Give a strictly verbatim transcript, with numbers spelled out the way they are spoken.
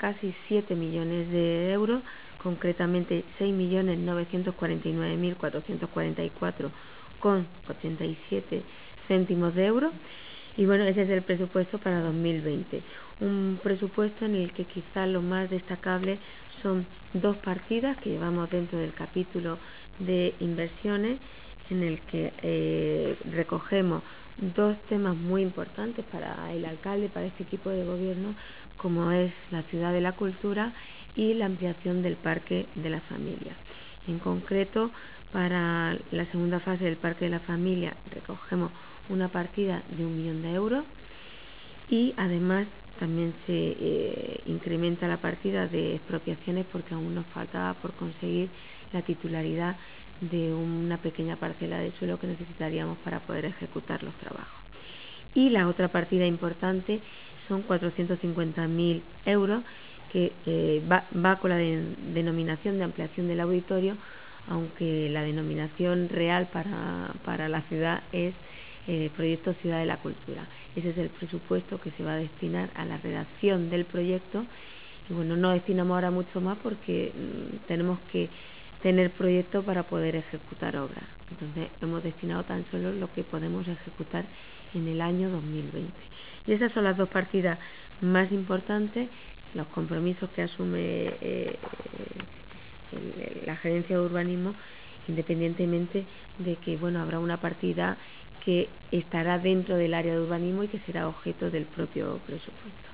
casi siete millones de euros, concretamente seis millones novecientos cuarenta y nueve mil cuatrocientos cuarenta y cuatro con ochenta y siete céntimos de euro. Y bueno, ese es el presupuesto para dos mil veinte. Un presupuesto en el que quizás lo más destacable son dos partidas que llevamos dentro del capítulo de inversiones, en el que eh, recogemos dos temas muy importantes para el alcalde, para este equipo de gobierno, como es la ciudad de la cultura y la ampliación del parque de la familia. En concreto, para la segunda fase del parque de la familia recogemos una partida de un millón de euros y además también se eh, incrementa la partida de expropiaciones porque aún nos faltaba por conseguir la titularidad de una pequeña parcela de suelo que necesitaríamos para poder ejecutar los trabajos. Y la otra partida importante son cuatrocientos cincuenta mil euros que eh, va, va con la de, denominación de ampliación del auditorio, aunque la denominación real para, para la ciudad es eh, Proyecto Ciudad de la Cultura. Ese es el presupuesto que se va a destinar a la redacción del proyecto. Y bueno, no destinamos ahora mucho más porque mmm, tenemos que tener proyecto para poder ejecutar obras. Entonces hemos destinado tan solo lo que podemos ejecutar en el año dos mil veinte. Y esas son las dos partidas más importantes, los compromisos que asume eh, la Gerencia de Urbanismo, independientemente de que bueno, habrá una partida que estará dentro del área de urbanismo y que será objeto del propio presupuesto.